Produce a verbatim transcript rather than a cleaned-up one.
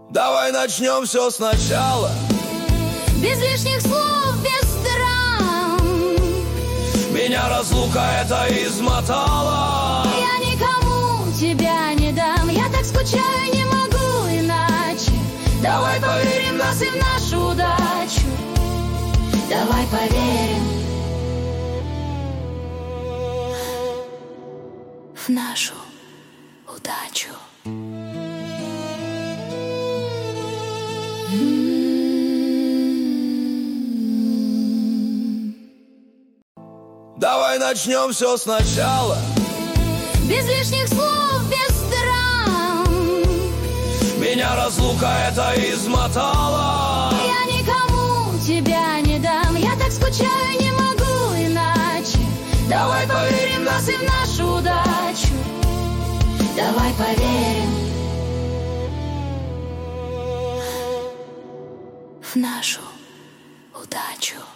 Давай начнем все сначала. Без лишних слов, без драм. Меня разлука это измотала. Я никому тебя не дам. Я так скучаю, не могу иначе. Давай поверим в нас и в нашу удачу. Давай поверим в нашу удачу. Давай начнем все сначала. Без лишних слов, без драм. Меня разлука это измотала. Я никому тебя не дам. Я так скучаю, не могу иначе. Давай поверим в нас и в нашу удачу. Давай поверим в нашу удачу.